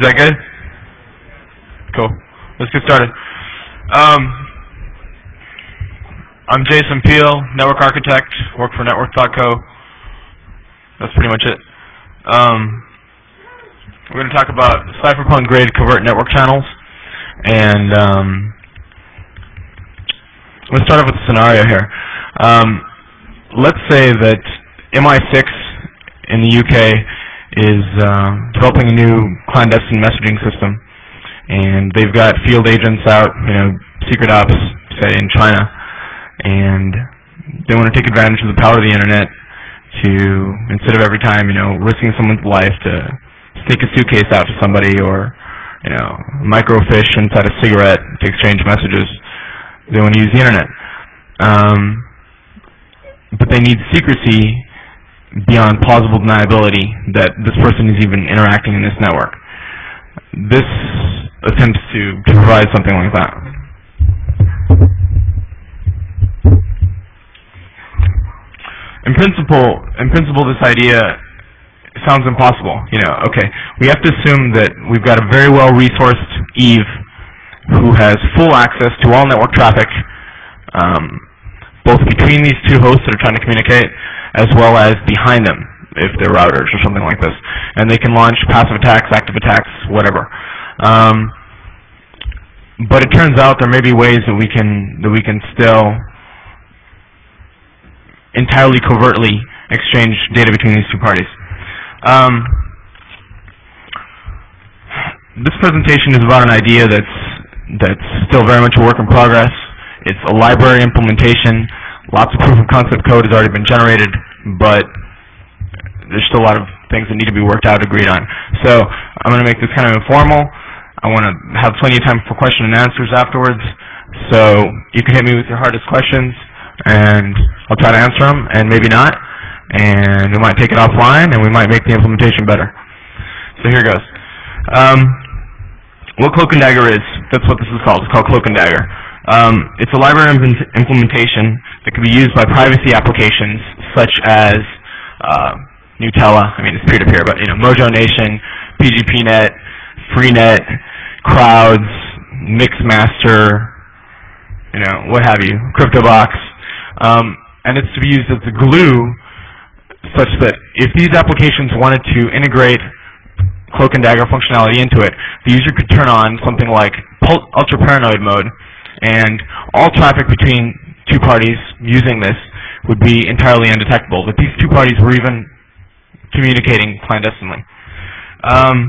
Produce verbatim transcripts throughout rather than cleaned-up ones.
Is that good? Cool. Let's get started. Um, I'm Jason Peel, network architect, work for network dot co. That's pretty much it. Um, we're going to talk about cypherpunk grade covert network channels. And um, let's start off with a scenario here. Um, let's say that M I six in the U K is uh, developing a new clandestine messaging system, and they've got field agents out, you know, secret ops, say in China, and they want to take advantage of the power of the internet to, instead of every time, you know, risking someone's life, to sneak a suitcase out to somebody, or, you know, microfiche inside a cigarette to exchange messages. They want to use the internet. Um, but they need secrecy beyond plausible deniability that this person is even interacting in this network. This attempts to, to provide something like that. In principle, in principle, this idea sounds impossible. You know, okay, we have to assume that we've got a very well-resourced Eve who has full access to all network traffic, um, both between these two hosts that are trying to communicate, as well as behind them, if they're routers or something like this. And they can launch passive attacks, active attacks, whatever. Um, but it turns out there may be ways that we can that we can still entirely covertly exchange data between these two parties. Um, this presentation is about an idea that's that's still very much a work in progress. It's a library implementation. Lots of proof of concept code has already been generated, but there's still a lot of things that need to be worked out, agreed on. So I'm going to make this kind of informal. I want to have plenty of time for question and answers afterwards. So you can hit me with your hardest questions, and I'll try to answer them, and maybe not. And we might take it offline, and we might make the implementation better. So here goes. Um, what Cloak and Dagger is, that's what this is called. It's called Cloak and Dagger. Um, it's a library implementation that can be used by privacy applications such as uh, Gnutella. I mean, it's peer-to-peer, but you know, Mojo Nation, P G P net, Freenet, Crowds, Mixmaster, you know, what have you, CryptoBox, um, and it's to be used as the glue, such that if these applications wanted to integrate Cloak and Dagger functionality into it, the user could turn on something like Ultra Paranoid mode, and all traffic between two parties using this would be entirely undetectable, that these two parties were even communicating clandestinely. Um,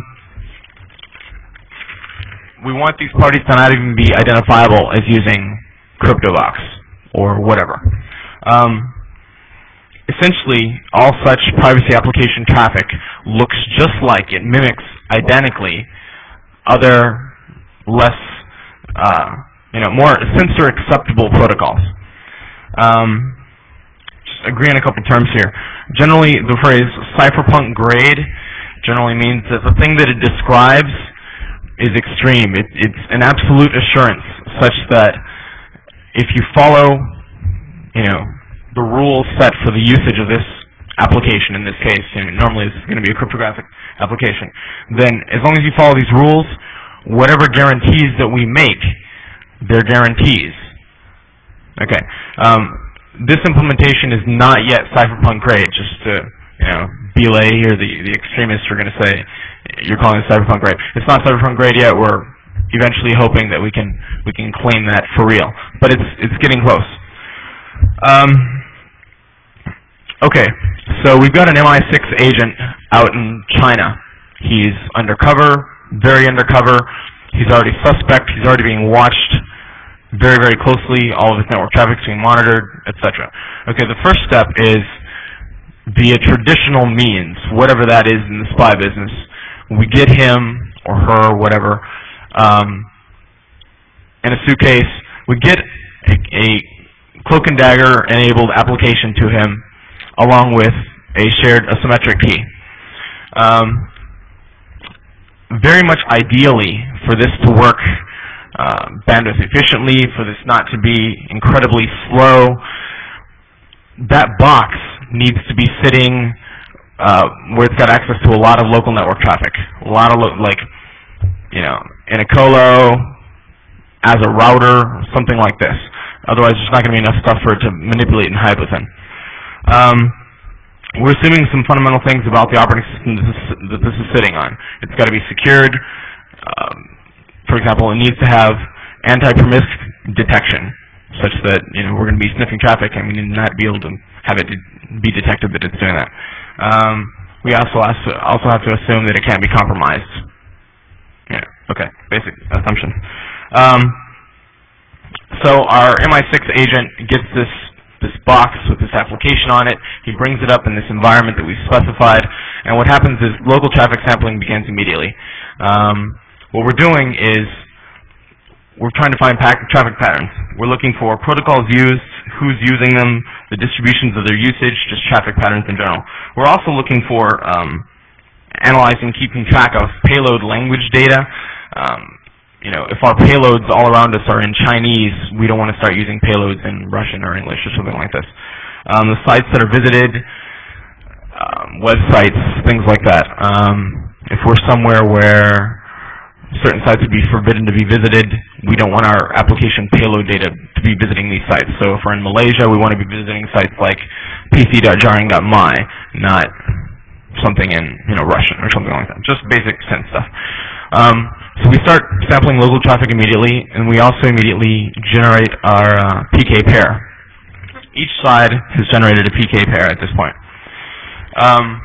we want these parties to not even be identifiable as using CryptoBox or whatever. Um, essentially, all such privacy application traffic looks just like, it mimics identically other less uh, you know, more censor acceptable protocols. Um, just agree on a couple terms here. Generally, the phrase cypherpunk grade generally means that the thing that it describes is extreme. It, it's an absolute assurance, such that if you follow, you know, the rules set for the usage of this application, in this case, you know, normally this is going to be a cryptographic application, then as long as you follow these rules, whatever guarantees that we make, they're guarantees. Okay. Um, this implementation is not yet cypherpunk grade. Just to, you know, belay here, the the extremists are going to say you're calling it cypherpunk grade. It's not cypherpunk grade yet. We're eventually hoping that we can we can claim that for real, but it's it's getting close. Um, okay. So we've got an M I six agent out in China. He's undercover, very undercover. He's already suspect. He's already being watched very, very closely. All of his network traffic is being monitored, et cetera. Okay, the first step is via traditional means, whatever that is in the spy business. We get him or her, whatever, um, in a suitcase. We get a, a Cloak and Dagger enabled application to him, along with a shared asymmetric key. Um, very much ideally, for this to work uh, bandwidth efficiently, for this not to be incredibly slow, that box needs to be sitting uh, where it's got access to a lot of local network traffic. A lot of, lo like, know, in a colo, as a router, something like this. Otherwise, there's not going to be enough stuff for it to manipulate and hide within. Um, we're assuming some fundamental things about the operating system that this, that this is sitting on. It's got to be secured. Um, for example, it needs to have anti-permissive detection, such that, you know, we're going to be sniffing traffic and we need not be able to have it be detected that it's doing that. Um, we also also have to assume that it can't be compromised. Yeah. Okay. Basic assumption. Um, so our M I six agent gets this this box with this application on it. He brings it up in this environment that we've specified, and what happens is local traffic sampling begins immediately. Um, what we're doing is we're trying to find traffic patterns. We're looking for protocols used, who's using them, the distributions of their usage, just traffic patterns in general. We're also looking for um, analyzing, keeping track of payload language data. Um, You know, if our payloads all around us are in Chinese, we don't want to start using payloads in Russian or English or something like this. Um, the sites that are visited, um, websites, things like that. Um, if we're somewhere where certain sites would be forbidden to be visited, we don't want our application payload data to be visiting these sites. So if we're in Malaysia, we want to be visiting sites like p c dot jarring dot m y, not something in, you know, Russian or something like that. Just basic sense stuff. Um, so we start sampling local traffic immediately, and we also immediately generate our uh, P K pair. Each side has generated a P K pair at this point. Um,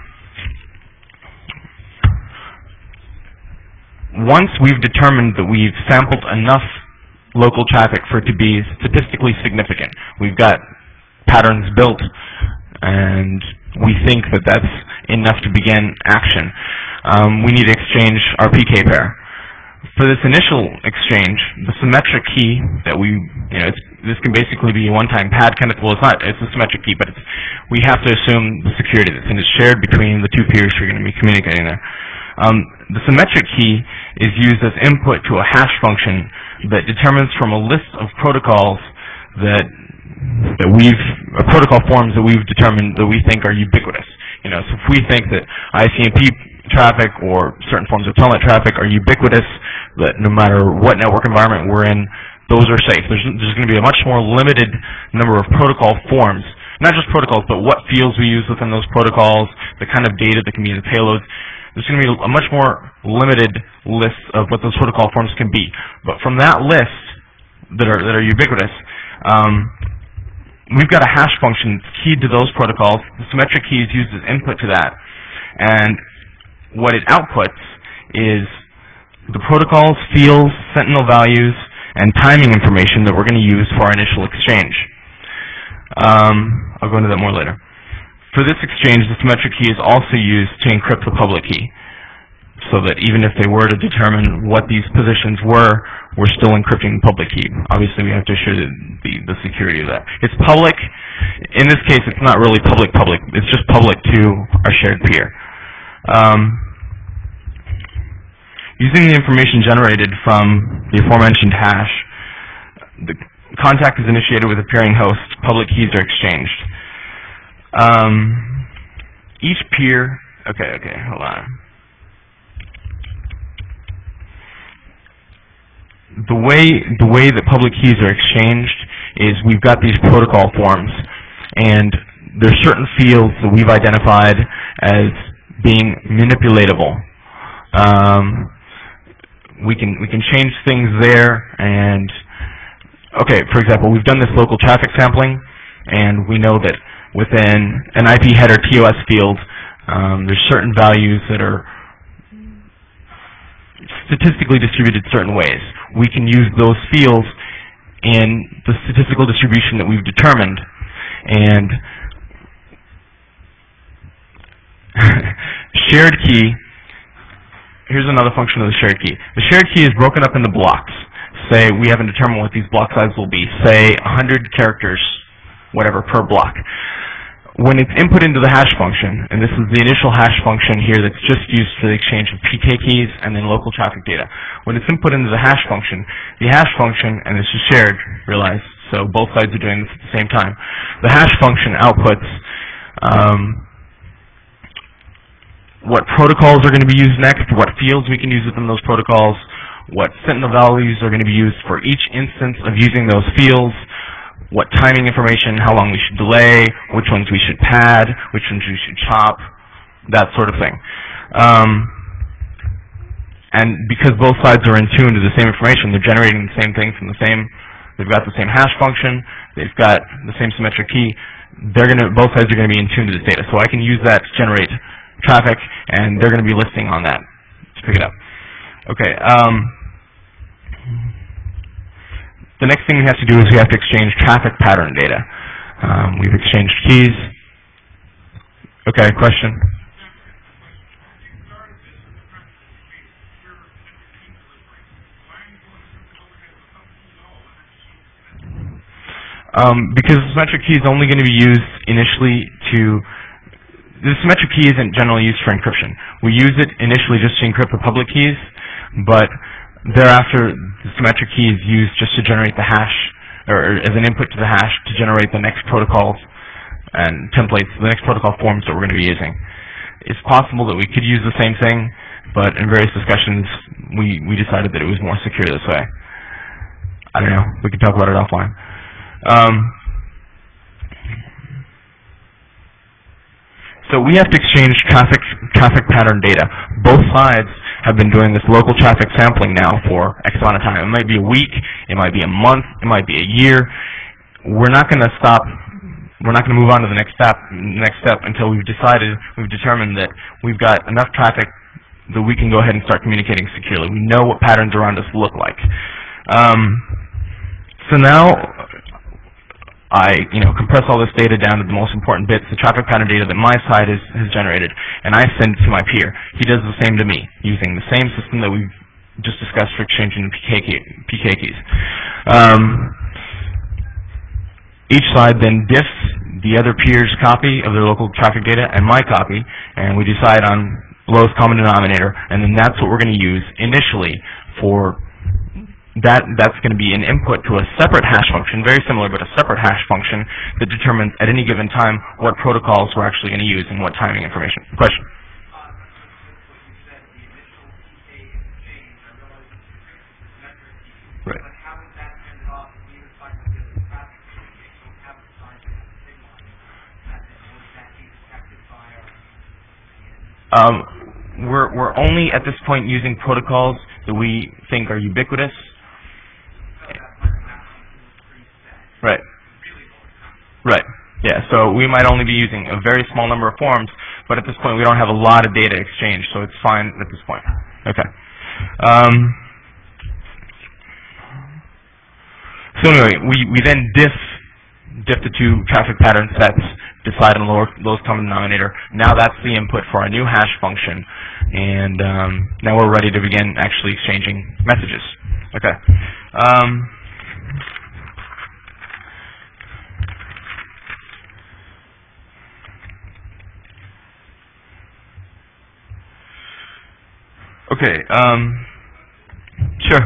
once we've determined that we've sampled enough local traffic for it to be statistically significant, we've got patterns built, and we think that that's enough to begin action. Um, we need to exchange our P K pair. For this initial exchange, the symmetric key that we, you know, it's, this can basically be a one-time pad kind of, well, it's not, it's a symmetric key, but it's, we have to assume the security that's, and it's shared between the two peers who are going to be communicating there. Um, the symmetric key is used as input to a hash function that determines from a list of protocols that that we've, uh, protocol forms that we've determined that we think are ubiquitous. You know, so if we think that I C M P traffic or certain forms of telnet traffic are ubiquitous, that no matter what network environment we're in, those are safe. There's, there's going to be a much more limited number of protocol forms, not just protocols, but what fields we use within those protocols, the kind of data that can be in the payloads. There's going to be a much more limited list of what those protocol forms can be. But from that list that are, that are ubiquitous, um, we've got a hash function keyed to those protocols. The symmetric key is used as input to that. And what it outputs is the protocols, fields, sentinel values, and timing information that we're going to use for our initial exchange. Um, I'll go into that more later. For this exchange, the symmetric key is also used to encrypt the public key, so that even if they were to determine what these positions were, we're still encrypting the public key. Obviously, we have to assure the, the, the security of that. It's public. In this case, it's not really public-public. It's just public to our shared peer. Um, using the information generated from the aforementioned hash, the contact is initiated with a peering host. Public keys are exchanged. Um, each peer, okay, okay, hold on. The way the way that public keys are exchanged is we've got these protocol forms, and there's certain fields that we've identified as being manipulatable. Um, we can we can change things there, and okay, for example, we've done this local traffic sampling, and we know that within an I P header T O S field, um, there's certain values that are statistically distributed certain ways. We can use those fields in the statistical distribution that we've determined. And shared key, here's another function of the shared key. The shared key is broken up into blocks. Say we haven't determined what these block sizes will be. Say one hundred characters, whatever, per block. When it's input into the hash function, and this is the initial hash function here that's just used for the exchange of P K keys and then local traffic data. When it's input into the hash function, the hash function, and this is shared, realize, so both sides are doing this at the same time. The hash function outputs um, what protocols are going to be used next, what fields we can use within those protocols, what sentinel values are going to be used for each instance of using those fields, what timing information, how long we should delay, which ones we should pad, which ones we should chop, that sort of thing. Um, and because both sides are in tune to the same information, they're generating the same thing from the same, they've got the same hash function, they've got the same symmetric key, they're going to, both sides are going to be in tune to this data. So I can use that to generate traffic, and they're going to be listing on that to pick it up. Okay. Um, the next thing we have to do is we have to exchange traffic pattern data. Um, we've exchanged keys. Okay, question? Um, because the symmetric key is only going to be used initially to, the symmetric key isn't generally used for encryption. We use it initially just to encrypt the public keys, but thereafter the symmetric key is used just to generate the hash, or as an input to the hash to generate the next protocols and templates, the next protocol forms that we're going to be using. It's possible that we could use the same thing, but in various discussions we, we decided that it was more secure this way. I don't know, we could talk about it offline. Um, so we have to exchange traffic traffic pattern data. Both sides have been doing this local traffic sampling now for X amount of time. It might be a week, it might be a month, it might be a year. We're not going to stop. We're not going to move on to the next step. Next step until we've decided, we've determined that we've got enough traffic that we can go ahead and start communicating securely. We know what patterns around us look like. Um, so now, I you know, compress all this data down to the most important bits, the traffic pattern data that my side is, has generated, and I send it to my peer. He does the same to me, using the same system that we've just discussed for exchanging P K, key, P K keys. Um, each side then diffs the other peer's copy of their local traffic data and my copy, and we decide on lowest common denominator, and then that's what we're going to use initially for That, that's going to be an input to a separate hash function, very similar, but a separate hash function that determines at any given time what protocols we're actually going to use and what timing information. Question? Right. Um, we're, we're only at this point using protocols that we think are ubiquitous. Right. Right. Yeah, so we might only be using a very small number of forms, but at this point we don't have a lot of data exchanged, so it's fine at this point. Okay. Um, so anyway, we, we then diff, diff the two traffic pattern sets, decide on the lower, lowest common denominator. Now that's the input for our new hash function, and um, now we're ready to begin actually exchanging messages. Okay. Um, Okay, um, sure.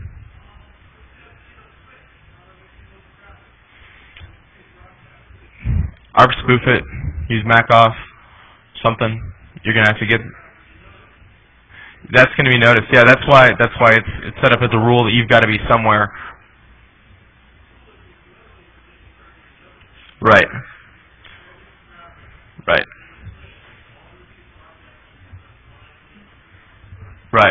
Arc spoof it, use MacOff, something. You're gonna have to get. That's gonna be noticed. Yeah, that's why. That's why it's it's set up as a rule that you've got to be somewhere. Right. Right. Right.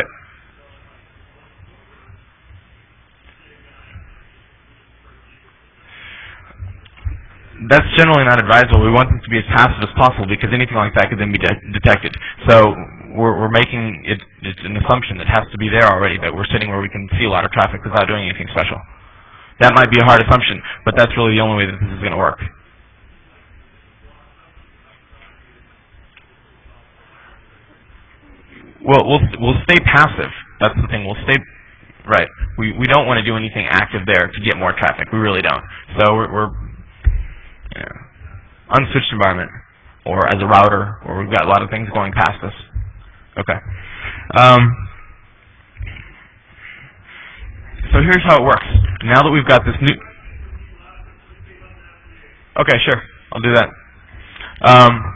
That's generally not advisable. We want them to be as passive as possible because anything like that could then be de detected. So we're, we're making it it's an assumption that has to be there already, that we're sitting where we can see a lot of traffic without doing anything special. That might be a hard assumption, but that's really the only way that this is going to work. Well, we'll we'll stay passive. That's the thing. We'll stay right. We we don't want to do anything active there to get more traffic. We really don't. So we're, we're you know, unswitched environment, or as a router, where we've got a lot of things going past us. Okay. Um, so here's how it works. Now that we've got this new. Okay, sure. I'll do that. Um,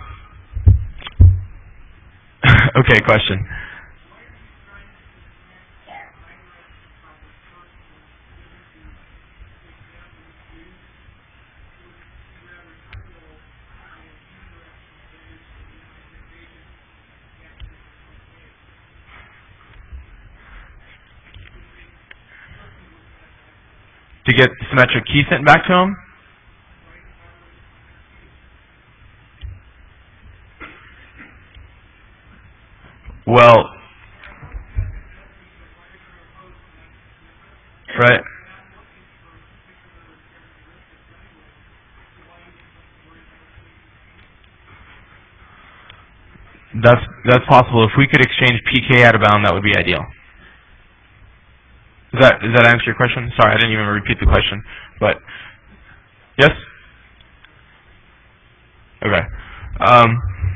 okay, question. to get the symmetric key sent back to them? Well, right. That's that's possible. If we could exchange P K out of bound, that would be ideal. Does that does that answer your question? Sorry, I didn't even repeat the question. But yes. Okay. Um,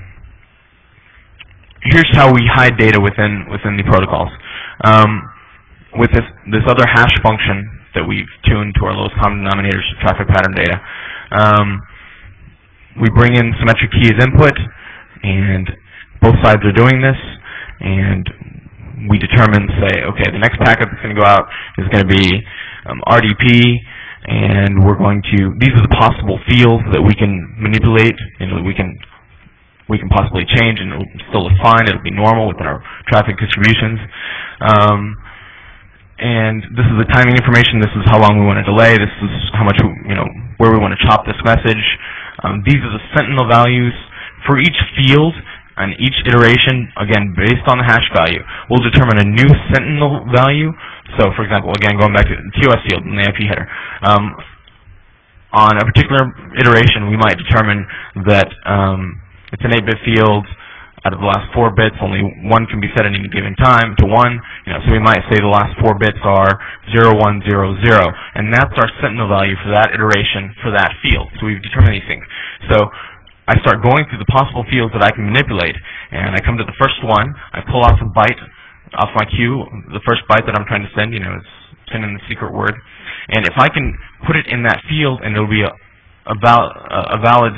here's how we hide data within within the protocols. Um, with this this other hash function that we've tuned to our lowest common denominators of traffic pattern data, um, we bring in symmetric key as input, and both sides are doing this, and we determine, say, okay, the next packet that's going to go out is going to be um, R D P, and we're going to, these are the possible fields that we can manipulate, and we can we can possibly change, and it'll still look fine, it'll be normal within our traffic distributions. Um, and this is the timing information, this is how long we want to delay, this is how much, you know, where we want to chop this message. Um, these are the sentinel values for each field. And each iteration, again, based on the hash value, will determine a new sentinel value. So, for example, again, going back to the T O S field in the I P header, um, on a particular iteration, we might determine that um, it's an eight bit field. Out of the last four bits, only one can be set at any given time to one. You know, so we might say the last four bits are zero one zero zero, and that's our sentinel value for that iteration for that field. So we've determined these things. So I start going through the possible fields that I can manipulate, and I come to the first one, I pull off a byte off my queue, the first byte that I'm trying to send, you know, is send in the secret word, and if I can put it in that field and it'll be a, a, val a valid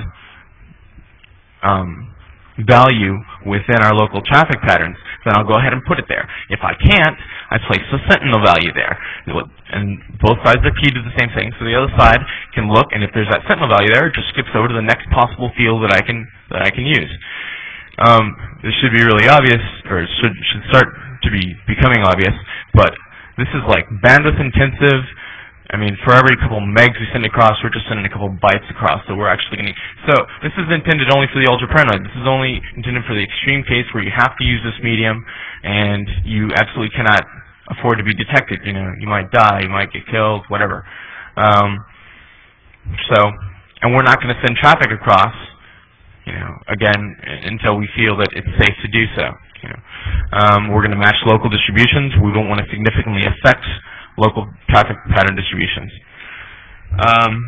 um, value within our local traffic patterns, then I'll go ahead and put it there. If I can't, I place the sentinel value there. And both sides are keyed to the same thing, so the other side can look, and if there's that sentinel value there, it just skips over to the next possible field that I can that I can use. Um, this should be really obvious, or it should should start to be becoming obvious, but this is like bandwidth intensive. I mean, for every couple megs we send across, we're just sending a couple bytes across, so we're actually getting... So this is intended only for the ultra-paranoid. This is only intended for the extreme case where you have to use this medium, and you absolutely cannot afford to be detected. You know, you might die, you might get killed, whatever. Um, so, and we're not going to send traffic across, you know, again, until we feel that it's safe to do so. You know, um, we're going to match local distributions. We don't want to significantly affect local traffic pattern distributions. Um,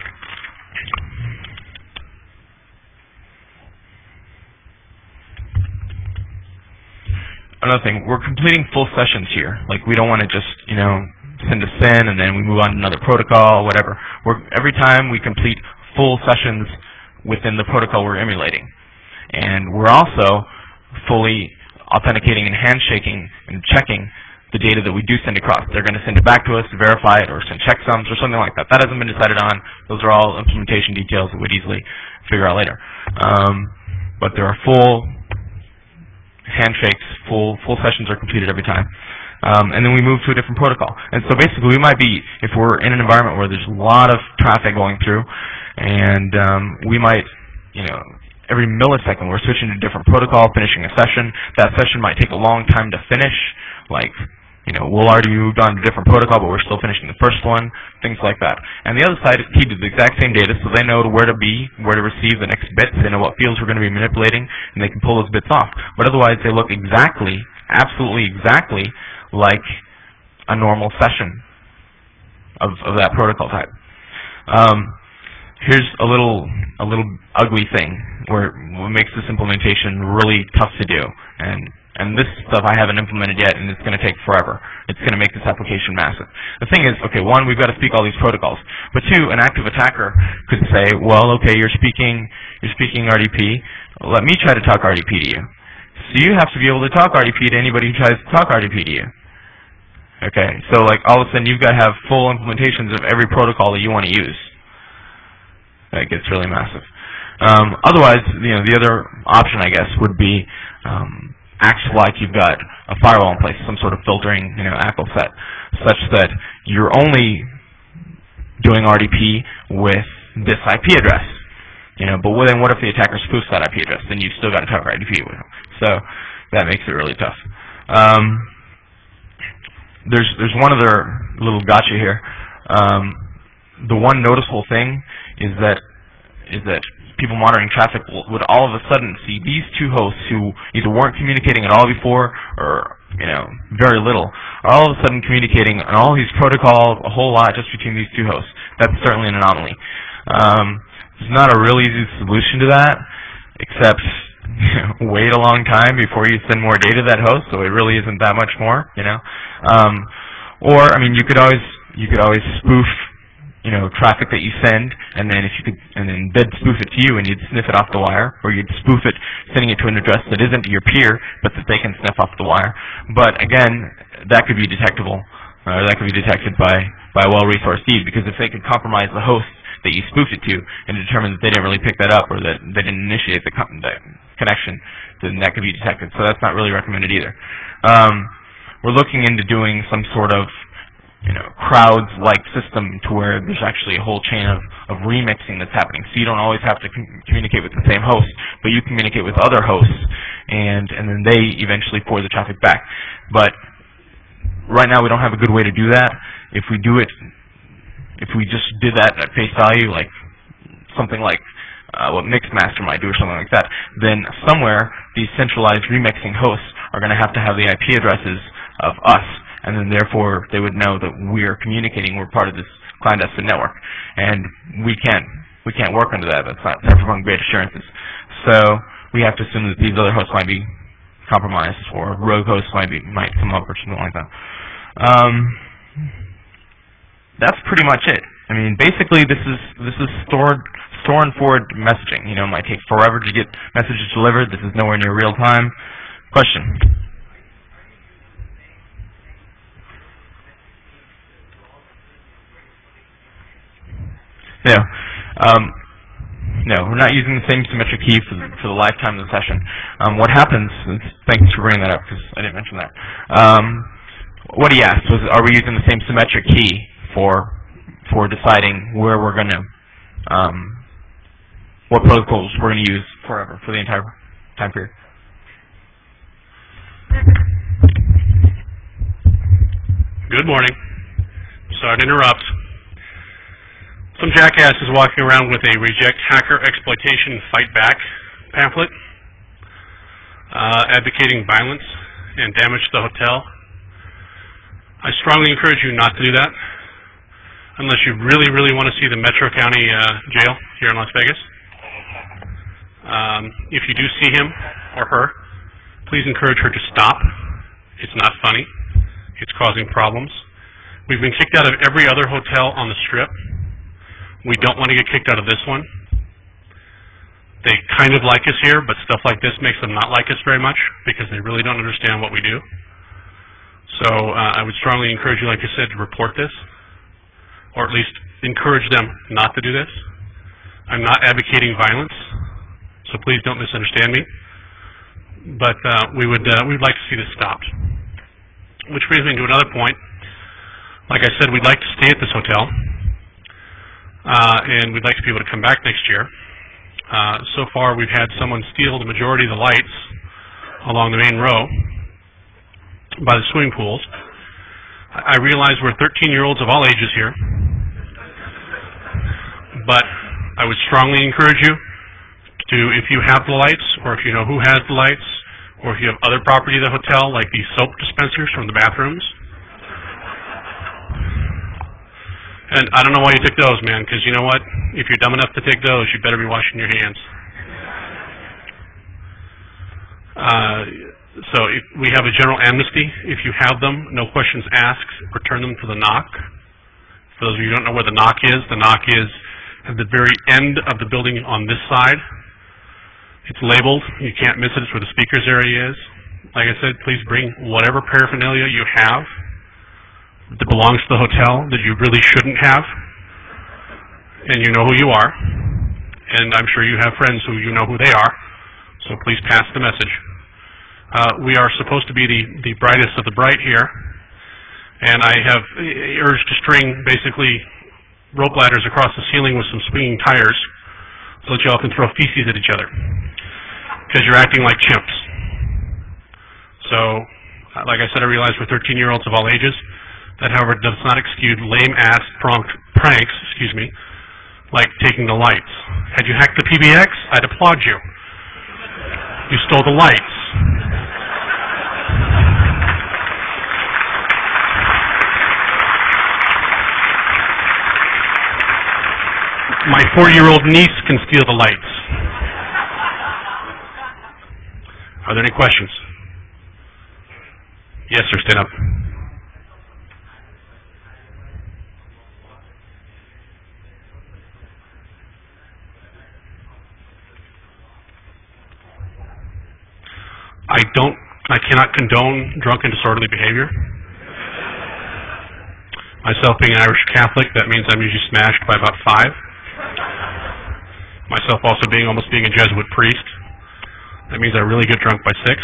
another thing, we're completing full sessions here. Like, we don't want to just, you know, send a S I N and then we move on to another protocol, whatever. We're, every time we complete full sessions within the protocol we're emulating. And we're also fully authenticating and handshaking and checking the data that we do send across. They're going to send it back to us to verify it or send checksums or something like that. That hasn't been decided on. Those are all implementation details that we'd easily figure out later. Um, but there are full handshakes, full full sessions are completed every time. Um, and then we move to a different protocol. And so basically we might be, if we're in an environment where there's a lot of traffic going through, and um, we might, you know, every millisecond we're switching to a different protocol, finishing a session. That session might take a long time to finish, like, you know, we'll already moved on to a different protocol, but we're still finishing the first one, things like that. And the other side is keyed to the exact same data, so they know where to be, where to receive the next bits, they know what fields we're going to be manipulating, and they can pull those bits off. But otherwise, they look exactly, absolutely exactly like a normal session of, of that protocol type. Um, here's a little, a little ugly thing where what makes this implementation really tough to do. And And this stuff I haven't implemented yet, and it's going to take forever. It's going to make this application massive. The thing is, okay, one, we've got to speak all these protocols. But two, an active attacker could say, well, okay, you're speaking, you're speaking R D P. Let me try to talk R D P to you. So you have to be able to talk R D P to anybody who tries to talk R D P to you. Okay, so like all of a sudden you've got to have full implementations of every protocol that you want to use. That gets really massive. Um, otherwise, you know, the other option, I guess, would be um, acts like you've got a firewall in place, some sort of filtering, you know, A C L set, such that you're only doing R D P with this I P address. You know, but then what if the attacker spoofs that I P address? Then you've still got to cover R D P with them. So that makes it really tough. Um, there's there's one other little gotcha here. Um, the one noticeable thing is that is that people monitoring traffic would all of a sudden see these two hosts who either weren't communicating at all before or, you know, very little, are all of a sudden communicating on all these protocols a whole lot just between these two hosts. That's certainly an anomaly. Um, there's not a real easy solution to that, except you know, wait a long time before you send more data to that host, so it really isn't that much more, you know. Um, or, I mean, you could always you could always spoof, you know, traffic that you send, and then if you could, and then they'd spoof it to you, and you'd sniff it off the wire, or you'd spoof it, sending it to an address that isn't your peer, but that they can sniff off the wire. But again, that could be detectable, or that could be detected by by a well-resourced feed, because if they could compromise the host that you spoofed it to, and determine that they didn't really pick that up, or that they didn't initiate the, the connection, then that could be detected. So that's not really recommended either. Um, we're looking into doing some sort of you know, crowds-like system to where there's actually a whole chain of, of remixing that's happening. So you don't always have to com communicate with the same host, but you communicate with other hosts, and, and then they eventually forward the traffic back. But right now we don't have a good way to do that. If we do it, if we just did that at face value, like something like uh, what Mixmaster might do or something like that, then somewhere these centralized remixing hosts are going to have to have the I P addresses of us, and then therefore they would know that we're communicating, we're part of this clandestine network. And we can't we can't work under that. That's not Cypherpunk great assurances. So we have to assume that these other hosts might be compromised, or rogue hosts might be might come up, or something like that. Um, that's pretty much it. I mean, basically this is this is stored store and forward messaging. You know, it might take forever to get messages delivered. This is nowhere near real time. Question. No, um, no, we're not using the same symmetric key for the, for the lifetime of the session. Um, what happens, and thanks for bringing that up because I didn't mention that. Um, what he asked was, are we using the same symmetric key for for deciding where we're going to, um, what protocols we're going to use forever, for the entire time period? Good morning. Sorry to interrupt. Some jackass is walking around with a reject hacker exploitation fight back pamphlet, uh, advocating violence and damage to the hotel. I strongly encourage you not to do that, unless you really, really want to see the Metro County uh, jail here in Las Vegas. Um, if you do see him or her, please encourage her to stop. It's not funny. It's causing problems. We've been kicked out of every other hotel on the Strip. We don't want to get kicked out of this one. They kind of like us here, but stuff like this makes them not like us very much because they really don't understand what we do. So uh, I would strongly encourage you, like I said, to report this, or at least encourage them not to do this. I'm not advocating violence, so please don't misunderstand me. But uh, we would uh, we'd like to see this stopped. Which brings me to another point. Like I said, we'd like to stay at this hotel. Uh, and we'd like to be able to come back next year. Uh, so far, we've had someone steal the majority of the lights along the main row by the swimming pools. I, I realize we're thirteen-year-olds of all ages here, but I would strongly encourage you to, if you have the lights, or if you know who has the lights, or if you have other property at the hotel, like these soap dispensers from the bathrooms. And I don't know why you took those, man, because you know what? If you're dumb enough to take those, you better be washing your hands. Uh, so if we have a general amnesty. If you have them, no questions asked, return them to the N O C. For those of you who don't know where the N O C is, the N O C is at the very end of the building on this side. It's labeled. You can't miss it. It's where the speakers area is. Like I said, please bring whatever paraphernalia you have that belongs to the hotel that you really shouldn't have, and you know who you are, and I'm sure you have friends who you know who they are, so please pass the message. Uh, we are supposed to be the, the brightest of the bright here, and I have urged to string basically rope ladders across the ceiling with some swinging tires so that y'all can throw feces at each other because you're acting like chimps. So, like I said, I realize we're thirteen-year-olds of all ages. That, however, does not excuse lame-ass pranks, excuse me, like taking the lights. Had you hacked the P B X, I'd applaud you. You stole the lights. My four-year-old niece can steal the lights. Are there any questions? Yes, sir, stand up. I don't, I cannot condone drunk and disorderly behavior. Myself being an Irish Catholic, that means I'm usually smashed by about five. Myself also being almost being a Jesuit priest, that means I really get drunk by six.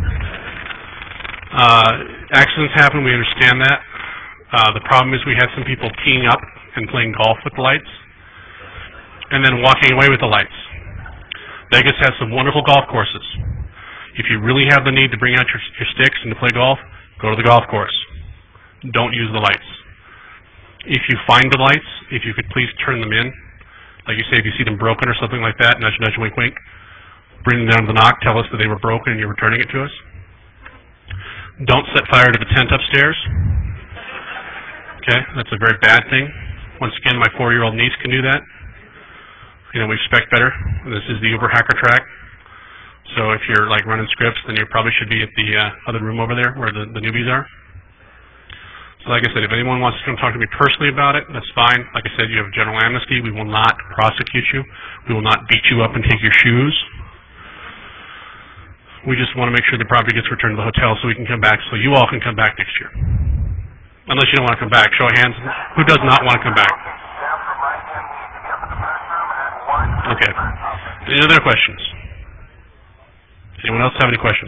Uh, accidents happen, we understand that. Uh, the problem is we have some people teeing up and playing golf with the lights, and then walking away with the lights. Vegas has some wonderful golf courses. If you really have the need to bring out your, your sticks and to play golf, go to the golf course. Don't use the lights. If you find the lights, if you could please turn them in. Like you say, if you see them broken or something like that, nudge, nudge, wink, wink. Bring them down to the knock, tell us that they were broken and you're returning it to us. Don't set fire to the tent upstairs. Okay, that's a very bad thing. Once again, my four-year-old niece can do that. You know, we expect better. This is the Uber hacker track. So if you're like running scripts, then you probably should be at the uh, other room over there where the, the newbies are. So like I said, if anyone wants to come talk to me personally about it, that's fine. Like I said, you have general amnesty. We will not prosecute you. We will not beat you up and take your shoes. We just want to make sure the property gets returned to the hotel so we can come back, so you all can come back next year. Unless you don't want to come back. Show of hands. Who does not want to come back? Okay. Any other questions? Anyone else have any questions?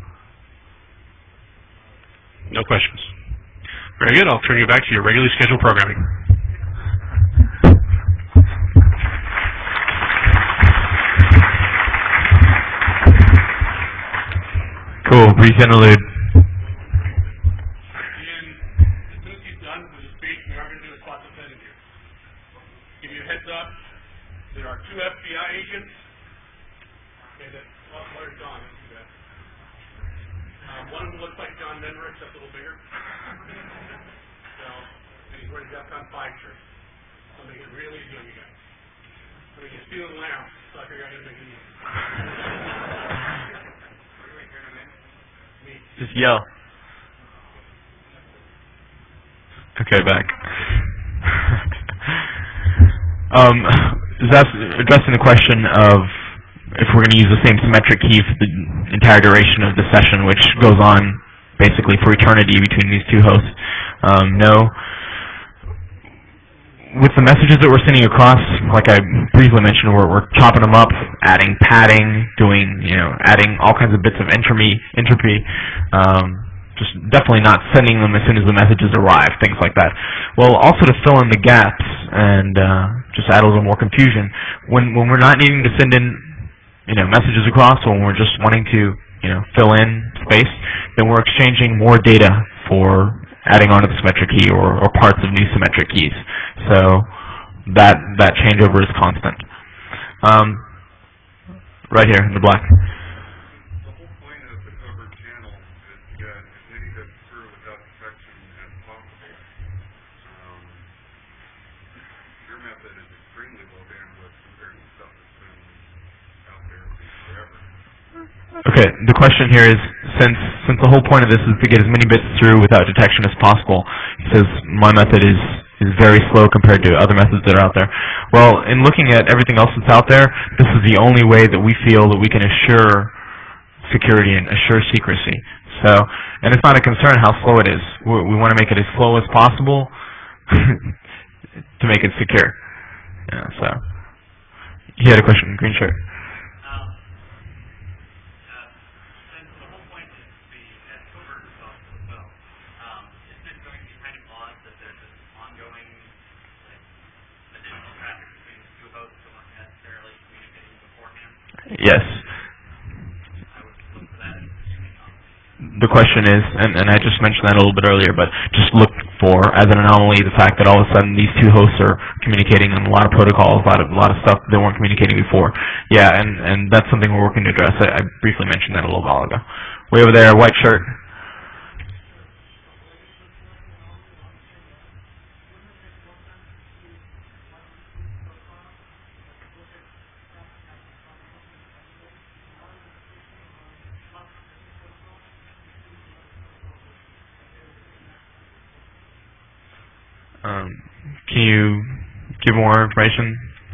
No questions. Very good. I'll turn you back to your regularly scheduled programming. Cool. Brief interlude. Ian, as soon as he's done with his speech, we are going to do a spot to send you. Give you a heads up. There are two F B I agents. Okay, that oh, where's John? Let's do that. Um, one of them looks like John Denver, except a little bigger. So, and he's wearing a DEFCON five shirt. So make it real easy on you guys. I mean, you're stealing lamps, so I figure I gotta make it easy. Just yell. Okay, back. um, that's addressing the question of if we're going to use the same symmetric key for the entire duration of the session, which goes on basically for eternity between these two hosts. Um, no. With the messages that we're sending across, like I briefly mentioned, we're, we're chopping them up, adding padding, doing, you know, adding all kinds of bits of entropy, entropy, um, just definitely not sending them as soon as the messages arrive, things like that. Well, also to fill in the gaps and uh, just add a little more confusion, when when we're not needing to send in, you know, messages across, when we're just wanting to, you know, fill in space, then we're exchanging more data for adding onto the symmetric key or, or parts of new symmetric keys. So that that changeover is constant. Um, right here in the black. The whole point of the covered channel is to get as many bits through without detection as possible. Um, your method is extremely low bandwidth compared to stuff that's been out there forever. Okay, the question here is, since since the whole point of this is to get as many bits through without detection as possible, he says my method is, is very slow compared to other methods that are out there. Well, in looking at everything else that's out there, this is the only way that we feel that we can assure security and assure secrecy. So, and it's not a concern how slow it is. We, we want to make it as slow as possible to make it secure. Yeah, so, you had a question, green shirt. Yes. The question is, and, and I just mentioned that a little bit earlier, but just look for, as an anomaly, the fact that all of a sudden these two hosts are communicating on a lot of protocols, a lot of, a lot of stuff they weren't communicating before. Yeah, and, and that's something we're working to address. I, I briefly mentioned that a little while ago. Way over there, white shirt. Um, can you give more information?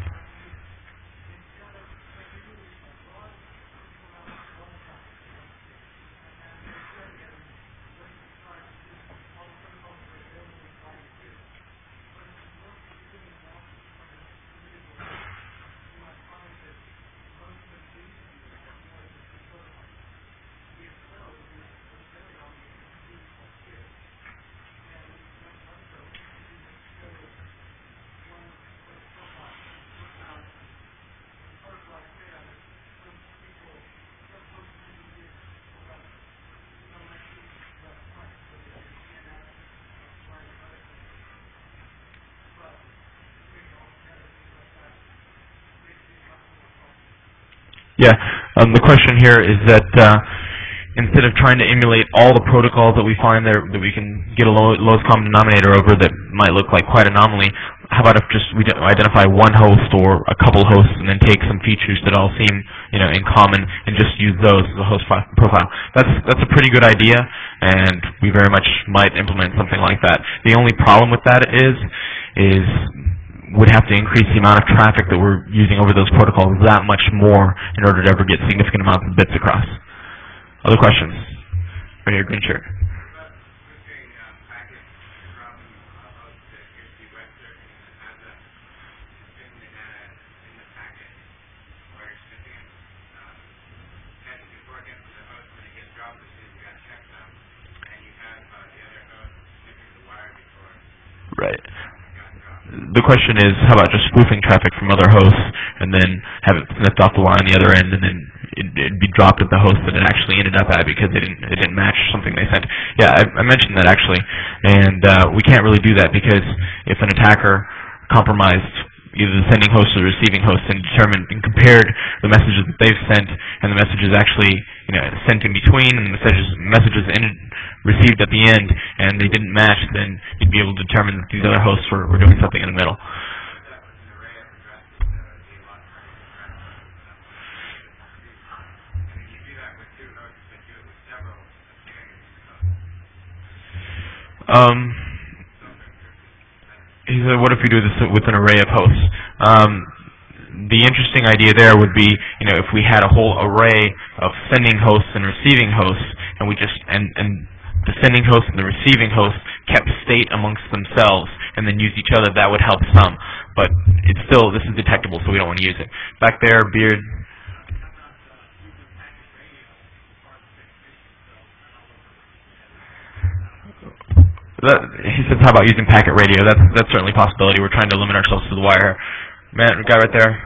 Yeah, um, the question here is that uh, instead of trying to emulate all the protocols that we find there that we can get a low, lowest common denominator over that might look like quite an anomaly, how about if just we identify one host or a couple hosts and then take some features that all seem, you know, in common and just use those as a host profile? That's that's a pretty good idea, and we very much might implement something like that. The only problem with that is is would have to increase the amount of traffic that we're using over those protocols that much more in order to ever get significant amounts of bits across. Other questions? Right here, green shirt. Right. The question is, how about just spoofing traffic from other hosts and then have it sniffed off the line the other end, and then it, it'd be dropped at the host that it actually ended up at because it didn't it didn't match something they sent. Yeah, I, I mentioned that actually, and uh, we can't really do that because if an attacker compromised either the sending host or the receiving host and determined and compared the messages that they've sent and the messages actually, you know, sent in between and the messages messages ended, received at the end, and they didn't match, then you'd be able to determine that these other hosts were, were doing something in the middle. Um, he said, what if we do this with an array of hosts? Um, the interesting idea there would be, you know, if we had a whole array of sending hosts and receiving hosts, and we just and and the sending host and the receiving host kept state amongst themselves, and then used each other, that would help some. But it's still, this is detectable, so we don't want to use it. Back there, Beard. That, he says, how about using packet radio? That's that's certainly a possibility. We're trying to limit ourselves to the wire. Man, guy right there.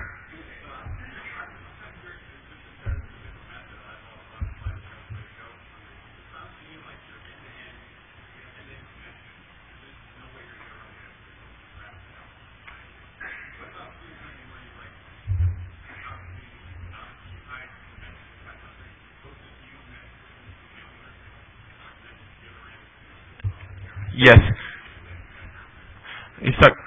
Yes. He's talking.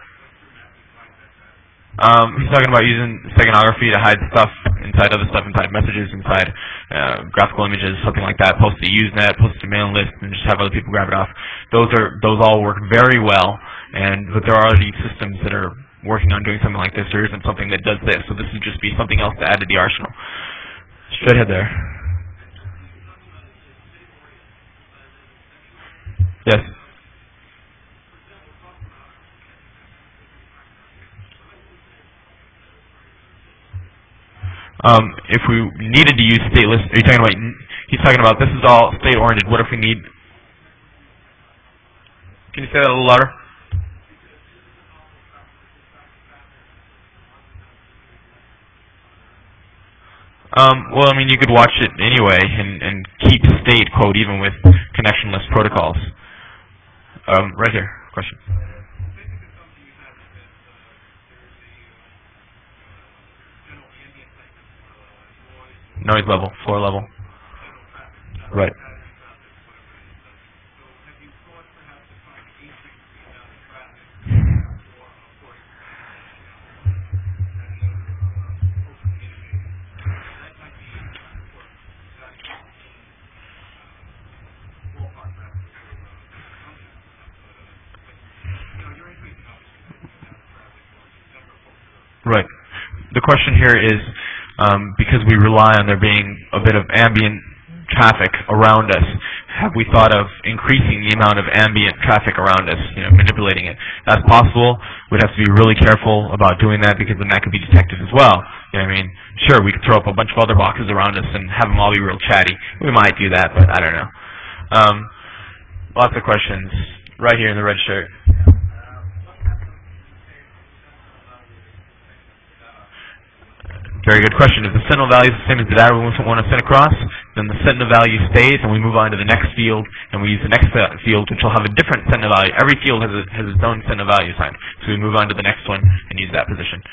Um, he's talking about using steganography to hide stuff inside other stuff, inside messages, inside uh, graphical images, something like that. Post to Usenet, post to mailing list, and just have other people grab it off. Those are those all work very well, and but there are already systems that are working on doing something like this. There isn't something that does this, so this would just be something else to add to the arsenal. Straight ahead there. Yes. Um, if we needed to use stateless, are you talking about, he's talking about this is all state-oriented. What if we need, can you say that a little louder? Um, well, I mean, you could watch it anyway and, and keep state, quote, even with connectionless protocols. Um, right here, question. Noise level, floor level. Right. Right. The question here is, um, because we rely on there being a bit of ambient traffic around us, have we thought of increasing the amount of ambient traffic around us, you know, manipulating it? That's possible. We'd have to be really careful about doing that because then that could be detected as well. You know what I mean? Sure, we could throw up a bunch of other boxes around us and have them all be real chatty. We might do that, but I don't know. Um, lots of questions. Right here in the red shirt. Very good question. If the sentinel value is the same as the data we want to send across, then the sentinel value stays, and we move on to the next field, and we use the next field, which will have a different sentinel value. Every field has, a, has its own sentinel value assigned. So we move on to the next one and use that position.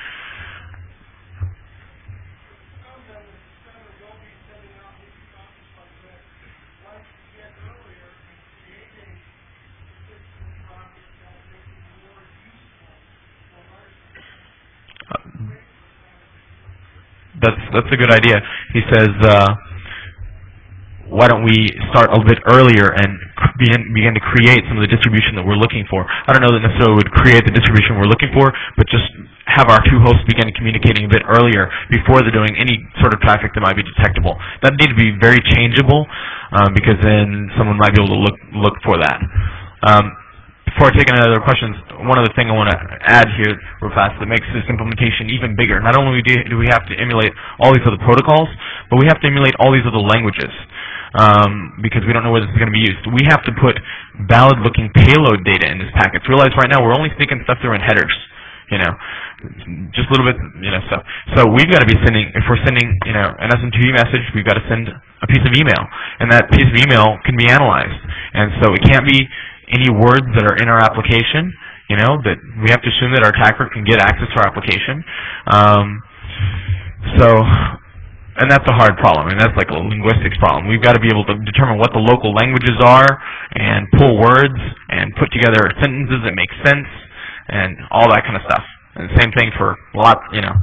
That's that's a good idea. He says, uh, why don't we start a bit earlier and begin, begin to create some of the distribution that we're looking for. I don't know that necessarily would create the distribution we're looking for, but just have our two hosts begin communicating a bit earlier before they're doing any sort of traffic that might be detectable. That needs to be very changeable um, because then someone might be able to look look for that. Um, Before I take any other questions, one other thing I want to add here real fast that makes this implementation even bigger. Not only do we have to emulate all these other protocols, but we have to emulate all these other languages um, because we don't know where this is going to be used. We have to put valid-looking payload data in this packet. Realize right now we're only sticking stuff through in headers, you know, just a little bit, you know, stuff. So we've got to be sending, if we're sending, you know, an S M T P message, we've got to send a piece of email, and that piece of email can be analyzed. And so it can't be any words that are in our application, you know, that we have to assume that our attacker can get access to our application. Um, so, and that's a hard problem. I mean, that's like a linguistics problem. We've got to be able to determine what the local languages are and pull words and put together sentences that make sense and all that kind of stuff. And same thing for lots, you know.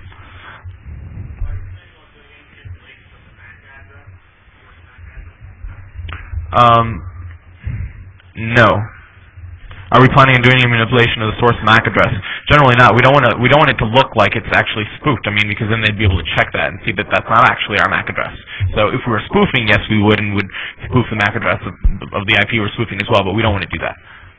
Um, No. Are we planning on doing any manipulation of the source M A C address? Generally not. We don't want to. We don't want it to look like it's actually spoofed. I mean, because then they'd be able to check that and see that that's not actually our M A C address. So if we were spoofing, yes, we would and would spoof the M A C address of, of the I P we're spoofing as well. But we don't want to do that.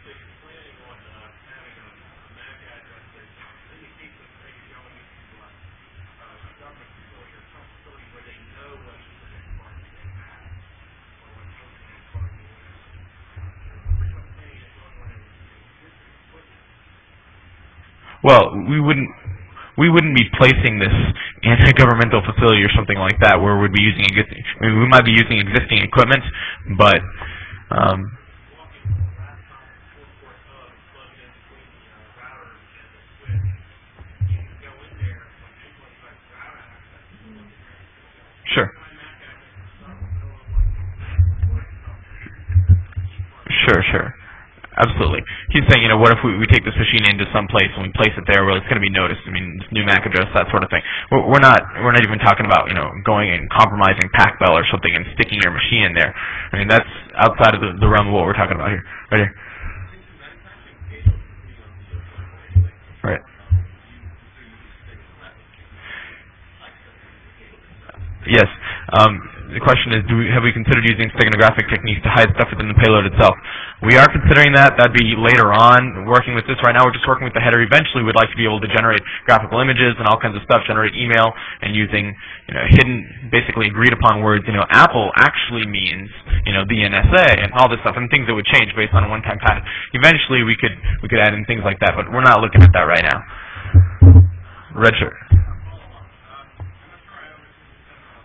Well, we wouldn't we wouldn't be placing this in a governmental facility or something like that where we'd be using existing. I mean, we might be using existing equipment, but um, sure, sure, sure. Absolutely. He's saying, you know, what if we, we take this machine into some place and we place it there where it's going to be noticed? I mean, this new M A C address, that sort of thing. We're, we're not we're not even talking about, you know, going and compromising PacBell or something and sticking your machine in there. I mean, that's outside of the, the realm of what we're talking about here. Right here. Right. Yes. Um, the question is, do we, have we considered using steganographic techniques to hide stuff within the payload itself? We are considering that. That'd be later on. Working with this right now, we're just working with the header. Eventually, we'd like to be able to generate graphical images and all kinds of stuff, generate email, and using, you know, hidden, basically agreed upon words. You know, Apple actually means, you know, the N S A and all this stuff, and things that would change based on a one-time pattern. Eventually, we could we could add in things like that, but we're not looking at that right now. Red shirt.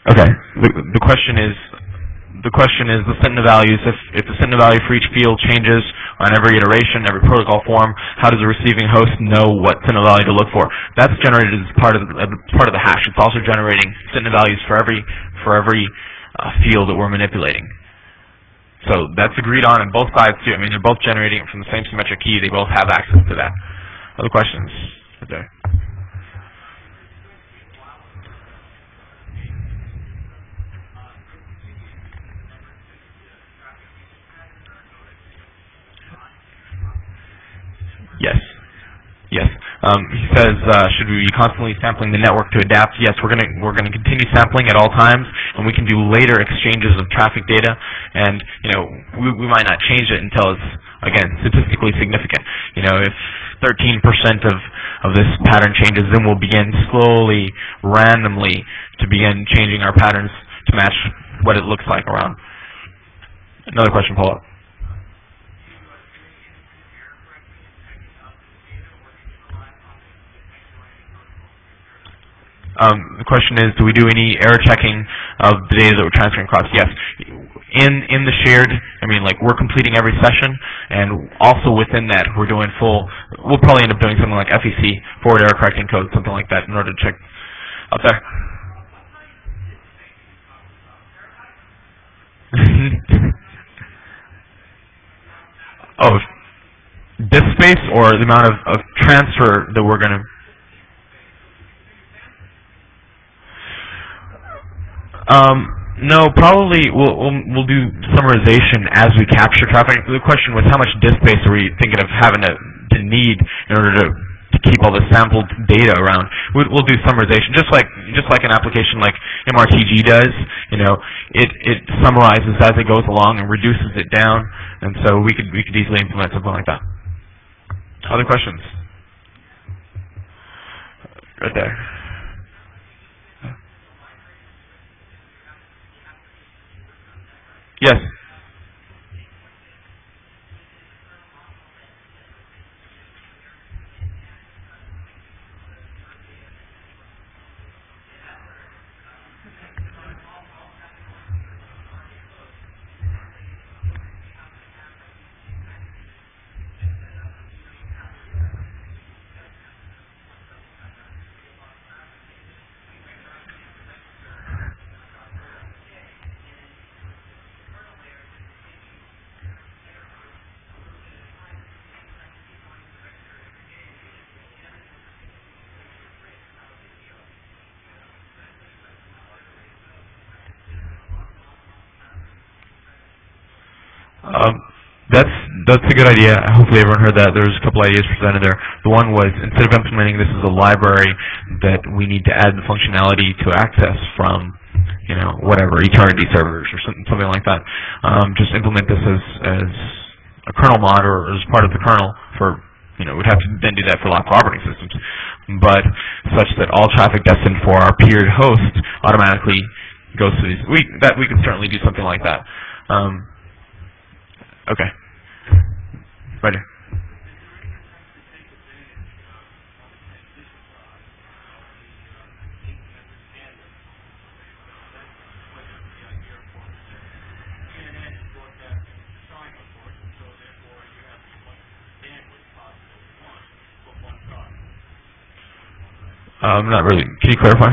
Okay. The, the question is, the question is the Sentinel values. If if the Sentinel value for each field changes on every iteration, every protocol form, how does the receiving host know what Sentinel value to look for? That's generated as part of the, as part of the hash. It's also generating Sentinel values for every for every uh, field that we're manipulating. So that's agreed on on both sides too. I mean, they're both generating it from the same symmetric key. They both have access to that. Other questions? Right there. Yes. Yes. Um, he says, uh, should we be constantly sampling the network to adapt? Yes, we're going to we're going to continue sampling at all times, and we can do later exchanges of traffic data. And you know, we, we might not change it until it's again statistically significant. You know, if thirteen percent of of this pattern changes, then we'll begin slowly, randomly, to begin changing our patterns to match what it looks like around. Another question, Paula. Um, the question is, do we do any error checking of the data that we're transferring across? Yes. In in the shared, I mean, like we're completing every session, and also within that, we're doing full. We'll probably end up doing something like F E C, forward error correcting code, something like that, in order to check up there. Oh, disk space or the amount of, of transfer that we're going to. Um, no, probably we'll, we'll we'll do summarization as we capture traffic. The question was, how much disk space are we thinking of having to, to need in order to, to keep all the sampled data around? We'll, we'll do summarization, just like just like an application like M R T G does. You know, it it summarizes as it goes along and reduces it down, and so we could we could easily implement something like that. Other questions? Right there. Yes. Um, that's that's a good idea. Hopefully everyone heard that. There was a couple ideas presented there. The one was, instead of implementing this as a library that we need to add the functionality to access from, you know, whatever, eternity servers or something, something like that, um, just implement this as, as a kernel mod or as part of the kernel for, you know, we'd have to then do that for lots of operating systems, but such that all traffic destined for our peered host automatically goes to these. We, that, we could certainly do something like that. Um, Okay. Right here. Um, not really. Can you clarify?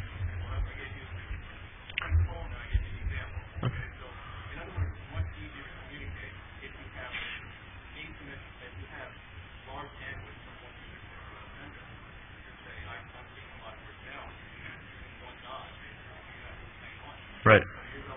Right.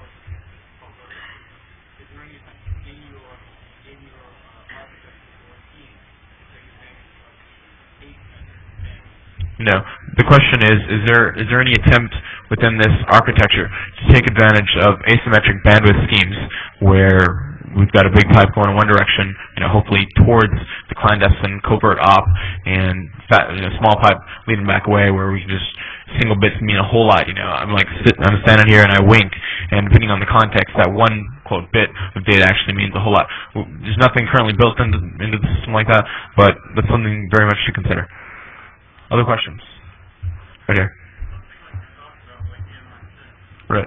No. The question is, is there is there any attempt within this architecture to take advantage of asymmetric bandwidth schemes where we've got a big pipe going in one direction, you know, hopefully towards the clandestine covert op, and fat, you know, small pipe leading back away where we can just single bits mean a whole lot. You know, I'm like sitting, I'm standing here and I wink, and depending on the context, that one quote bit of data actually means a whole lot. There's nothing currently built into into the system like that, but that's something very much to consider. Other questions? Right here. Right.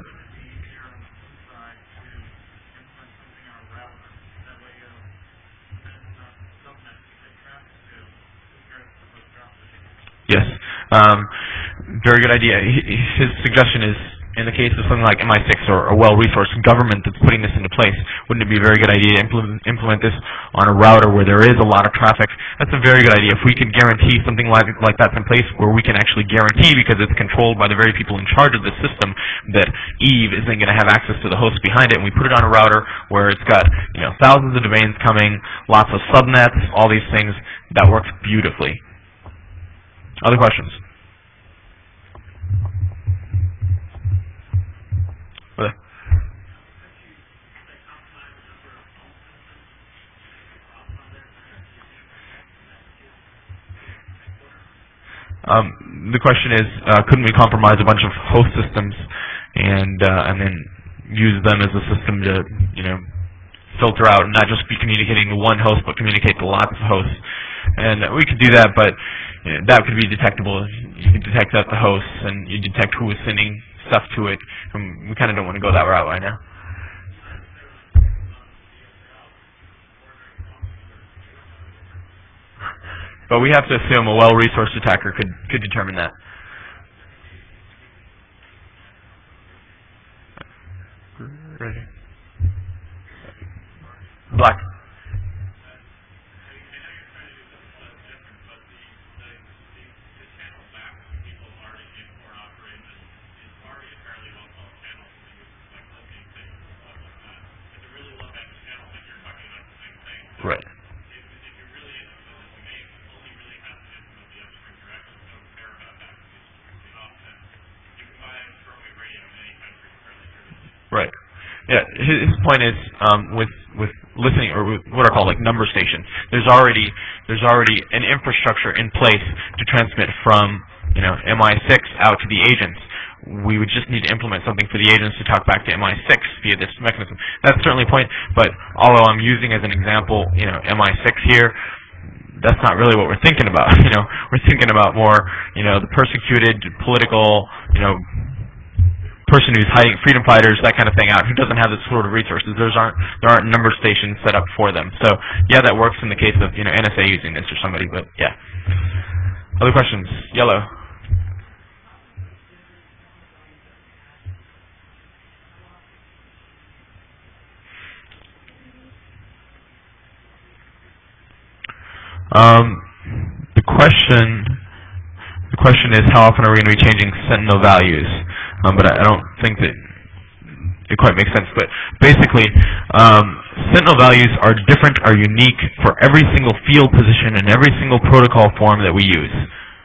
Yes. Um, very good idea. His suggestion is, in the case of something like M I six or a well-resourced government that's putting this into place, wouldn't it be a very good idea to implement, implement this on a router where there is a lot of traffic? That's a very good idea. If we could guarantee something like, like that's in place where we can actually guarantee, because it's controlled by the very people in charge of the system, that Eve isn't going to have access to the host behind it, and we put it on a router where it's got, you know, thousands of domains coming, lots of subnets, all these things, that works beautifully. Other questions? What? Um, the question is, uh, couldn't we compromise a bunch of host systems and uh, and then use them as a system to, you know, filter out and not just be communicating to one host, but communicate to lots of hosts? And uh, we could do that, but you know, that could be detectable. You could detect that the hosts, and you detect who is sending stuff to it. And we kind of don't want to go that route right now. But we have to assume a well-resourced attacker could could determine that. Ready. Black. Right. Right. Yeah. His, his point is um, with with listening, or with what are called like number stations. There's already there's already an infrastructure in place to transmit from, you know, M I six out to the agents. We would just need to implement something for the agents to talk back to M I six via this mechanism. That's certainly a point. But although I'm using as an example, you know, M I six here, that's not really what we're thinking about. You know, we're thinking about more, you know, the persecuted political, you know, person who's hiding, freedom fighters, that kind of thing out, who doesn't have this sort of resources. There's aren't there aren't number stations set up for them. So yeah, that works in the case of, you know, N S A using this or somebody. But yeah. Other questions? Yellow. Um, the question, the question is, how often are we going to be changing Sentinel values? Um, but I, I don't think that it quite makes sense. But basically, um, Sentinel values are different, are unique for every single field position and every single protocol form that we use.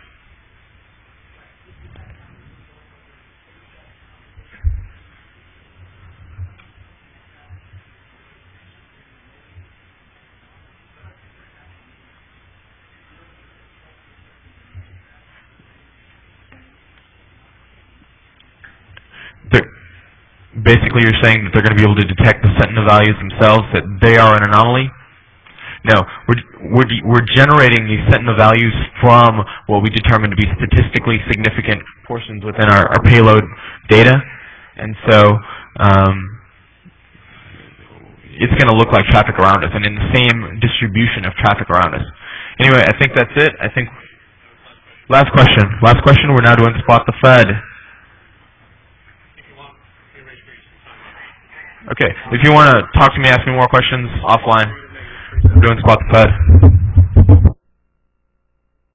They're, basically, you're saying that they're going to be able to detect the Sentinel values themselves, that they are an anomaly? No, we're, we're, we're generating these Sentinel values from what we determine to be statistically significant portions within our, our payload data. And so um, it's going to look like traffic around us and in the same distribution of traffic around us. Anyway, I think that's it. I think last question. Last question. We're now doing Spot the Fed. Okay. If you want to talk to me, ask me more questions offline. We're doing Spot the Fed.